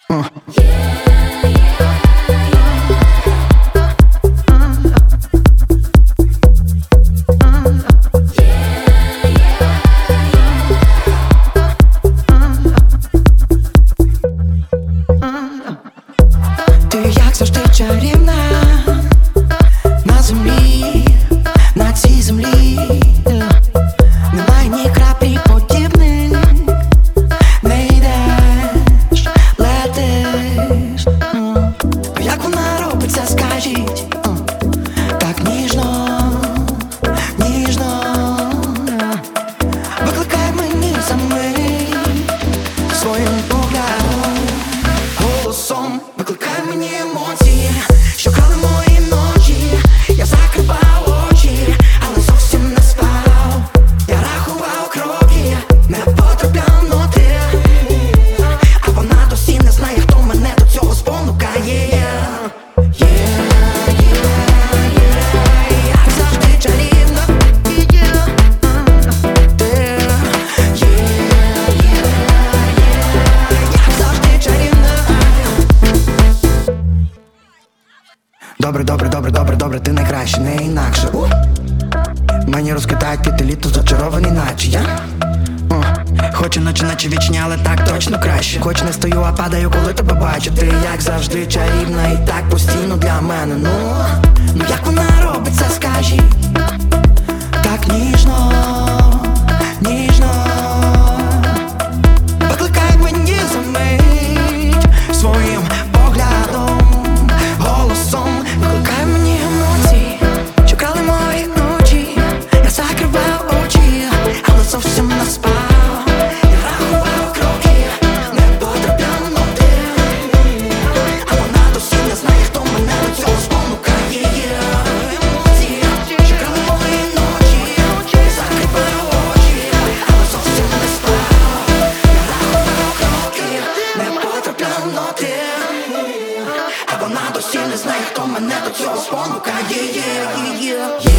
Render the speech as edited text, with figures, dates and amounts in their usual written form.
Ти як завжди чарівна на землі, на цій землі. Немає ні краплі подібних. Не йдеш, летиш. Як вона робиться, скажіть, так ніжно, ніжно. Викликай мені за мить своїм поглядом, голосом. Викликай мені емоції, що крали мої ночі. Я закривав очі, але зовсім не спав. Я рахував кроки, не потрапляв ноти. А вона досі не знає, хто мене до цього спонукає. Як завжди чарівна. Як завжди чарівна. Добре, добре, добре, добре, добре, ти найкраще, не інакше. Мені розкидають піти літо, зачарований наче я. Хочу наче вічні, але так точно краще. Хоч не стою, а падаю, коли тебе бачу. Ти як завжди чарівна і так постійно для мене. Ну як вона робиться, скажіть, так ніжно, ніжно. Викликай мені за мить своїм поглядом, голосом. Викликай мені емоції, що крали мої ночі. Я закривав очі, але зовсім не спав. Я рахував кроки, не потрапляв ноти. А вона досі не знає, хто мене до цього спонукає. Емоції, що крали мої ночі. Я закривав очі, але зовсім не спав. Я рахував кроки, не потрапляв ноти. А вона досі не знає, хто мене до цього спонукає.